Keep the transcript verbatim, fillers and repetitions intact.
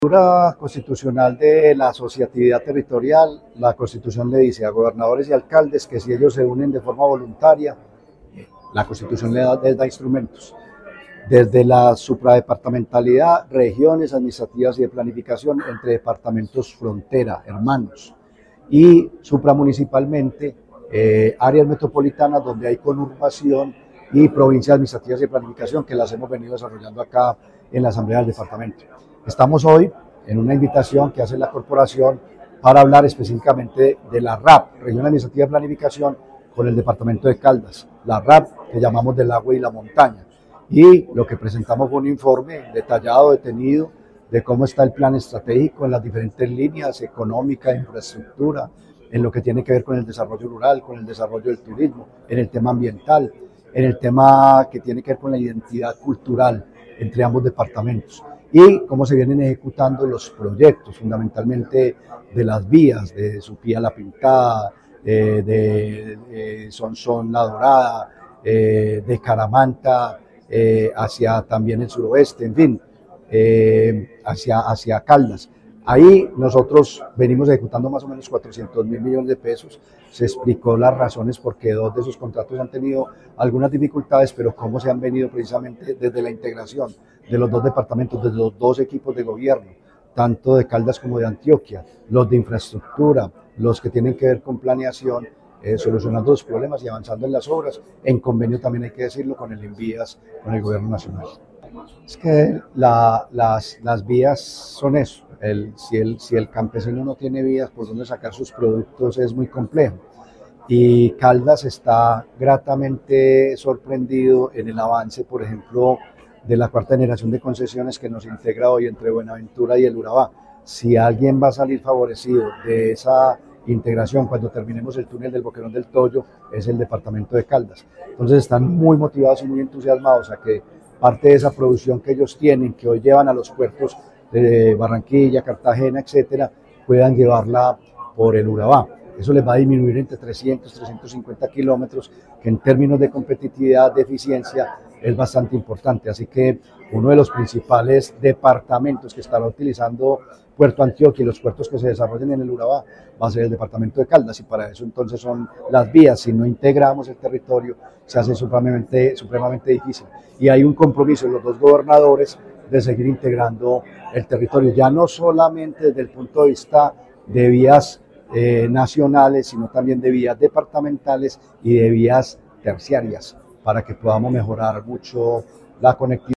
La constitucional de la asociatividad territorial, la constitución le dice a gobernadores y alcaldes que si ellos se unen de forma voluntaria, la constitución les da, les da instrumentos. Desde la supradepartamentalidad, regiones administrativas y de planificación entre departamentos frontera, hermanos, y supramunicipalmente, eh, áreas metropolitanas donde hay conurbación y provincias administrativas y de planificación que las hemos venido desarrollando acá en la Asamblea del Departamento. Estamos hoy en una invitación que hace la corporación para hablar específicamente de la R A P, Región Administrativa de Planificación, con el Departamento de Caldas, la R A P que llamamos del agua y la montaña. Y lo que presentamos fue un informe detallado, detenido, de cómo está el plan estratégico en las diferentes líneas económica, infraestructura, en lo que tiene que ver con el desarrollo rural, con el desarrollo del turismo, en el tema ambiental, en el tema que tiene que ver con la identidad cultural entre ambos departamentos y cómo se vienen ejecutando los proyectos, fundamentalmente de las vías, de Supía La Pintada, eh, de eh, Sonsón La Dorada, eh, de Caramanta eh, hacia también el suroeste, en fin, eh, hacia, hacia Caldas. Ahí nosotros venimos ejecutando más o menos cuatrocientos mil millones de pesos. Se explicó las razones por qué dos de esos contratos han tenido algunas dificultades, pero cómo se han venido precisamente desde la integración de los dos departamentos, desde los dos equipos de gobierno, tanto de Caldas como de Antioquia, los de infraestructura, los que tienen que ver con planeación, eh, solucionando los problemas y avanzando en las obras, en convenio también hay que decirlo con el Invías, con el gobierno nacional. Es que la, las, las vías son eso, el, si, el, si el campesino no tiene vías por donde sacar sus productos es muy complejo. Y Caldas está gratamente sorprendido en el avance, por ejemplo, de la cuarta generación de concesiones que nos integra hoy entre Buenaventura y el Urabá. Si alguien va a salir favorecido de esa integración cuando terminemos el túnel del Boquerón del Toyo, es el departamento de Caldas. Entonces están muy motivados y muy entusiasmados a que parte de esa producción que ellos tienen, que hoy llevan a los puertos de Barranquilla, Cartagena, etcétera, puedan llevarla por el Urabá. Eso les va a disminuir entre trescientos, trescientos cincuenta kilómetros, que en términos de competitividad, de eficiencia, es bastante importante. Así que uno de los principales departamentos que estará utilizando Puerto Antioquia y los puertos que se desarrollen en el Urabá va a ser el departamento de Caldas, y para eso entonces son las vías. Si no integramos el territorio, se hace supremamente, supremamente difícil. Y hay un compromiso de los dos gobernadores de seguir integrando el territorio, ya no solamente desde el punto de vista de vías eh, nacionales, sino también de vías departamentales y de vías terciarias, para que podamos mejorar mucho la conectividad.